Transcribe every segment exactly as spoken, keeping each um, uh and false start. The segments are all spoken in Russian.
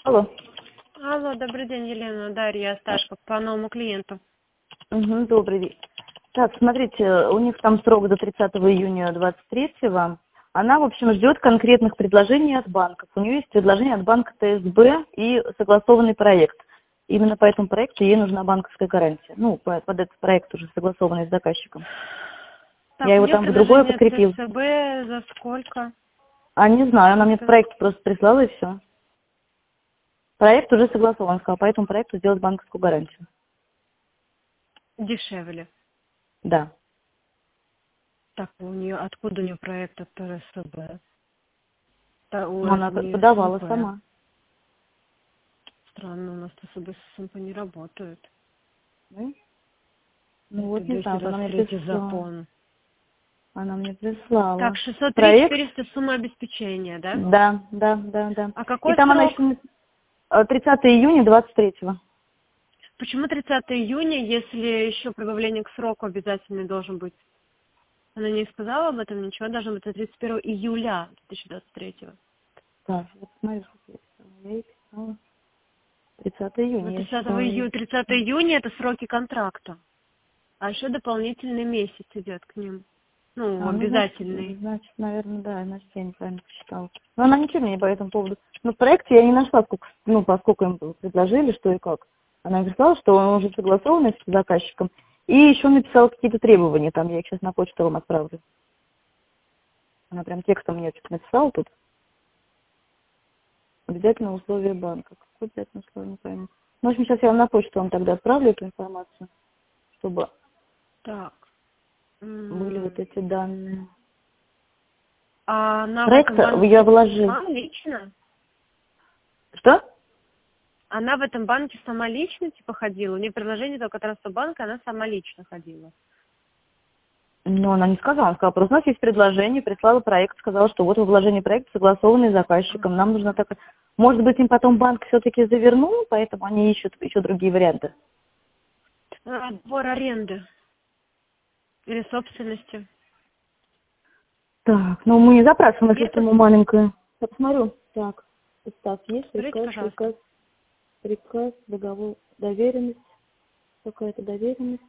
Алло. Алло, добрый день, Елена, Дарья Осташко, по новому клиенту. Угу, добрый день. Так, смотрите, у них там срок до тридцатого июня двадцать третьего. Она, в общем, ждет конкретных предложений от банков. У нее есть предложение от банка ТСБ и согласованный проект. Именно по этому проекту ей нужна банковская гарантия. Ну, по- под этот проект уже согласованный с заказчиком. Так, Я у его нее там в другое предложение подкрепил. ТСБ за сколько? А не знаю, она мне Это проект просто прислала и все. Проект уже согласован, сказала, по этому проекту сделать банковскую гарантию. дешевле. Да. Так, у нее, откуда у нее проект от ТСБ? Да, у Но она это не подавала СМП. сама. Странно, у нас ТСБ с СМП не работают. Да? Ну Это вот не знаю, вот она мне двести двадцать третий прислала. закон. Она мне Так, прислала. шестьсот три Проект? четыреста сумма обеспечения, да? Да, да, да, да. А И какой там она срок? еще тридцатого июня двадцать третьего. Почему тридцатого июня, если еще прибавление к сроку обязательно должен быть? Она не сказала об этом ничего, должно быть до тридцать первого июля две тысячи двадцать третьего. Так, вот смотри, что я писала. Я ей писала тридцатого Ну, июня. Я тридцатого считала ей. июня, тридцатого июня это сроки контракта. А еще дополнительный месяц идет к ним. Ну, А, ну, значит, обязательный. значит, наверное, да, значит, я неправильно посчитала. Но она ничего мне не по этому поводу. Но в проекте я не нашла, сколько, ну, поскольку им предложили, что и как. Она написала, что он уже согласован с заказчиком. И еще написала какие-то требования, там я их сейчас на почту вам отправлю. Она прям текстом мне что-то написала тут. Обязательно условия банка. Какое обязательно условие, не пойму. Ну, в общем, сейчас я вам на почту вам тогда отправлю эту информацию, чтобы Так. были М, вот эти данные. А она в Проект этом я банке вложил. сама лично? Что? Она в этом банке сама лично типа ходила? У нее предложение только от Росбанка, она сама лично ходила. Ну, она не сказала. Она сказала, просто у нас есть предложение, прислала проект, сказала, что вот вложение проекта согласованный с заказчиком. Нам нужно так... Может быть, им потом банк все-таки завернул, поэтому они ищут еще другие варианты. А, Отбор аренды или собственности. Так, ну мы не запрашиваем, если Где-то, сумма маленькая. Я посмотрю. Так, устав есть, смотрите, приказ, пожалуйста. приказ, приказ, договор, доверенность, какая-то доверенность.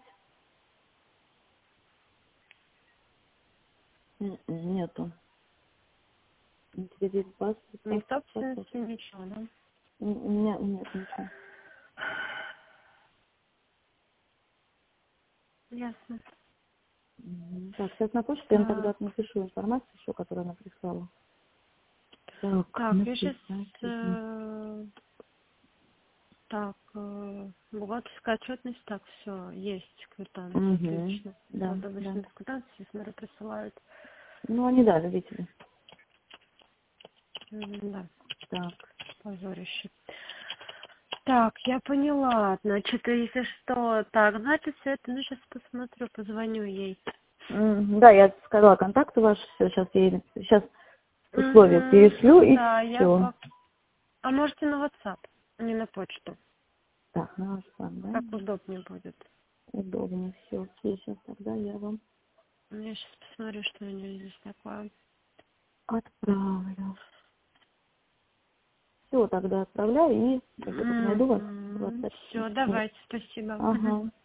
М-м, нету. Интерес, паспорт, Ни паспорт, паспорт. собственности, ничего, да? М, У меня нет ничего. Ясно. Мгм. Так, сейчас на почту я вам Так, тогда напишу информацию еще, которую она прислала. Так, так я сейчас... написать. Мгм. так, э, бухгалтерская отчетность, так, все, есть квитанция, Мгм. отлично. Да, Вот да. обычно без квитанции, смотрю, присылают. Ну, они дали, видите ли. М, Да, Так. позорище. Так, я поняла, значит, если что, так, значит, все это, ну, сейчас посмотрю, позвоню ей. М, Да, я сказала контакты ваши, все, сейчас я ей сейчас условия Угу, перешлю и да, я все. по... А можете на WhatsApp, а не на почту, Так, на ваш план, да? как удобнее будет. Удобно, все. Сейчас тогда я вам Я сейчас посмотрю, что у нее здесь такое. отправлю. Все, тогда отправляю и я только найду вас в WhatsApp. Все, давайте, спасибо. Мгм. Ага.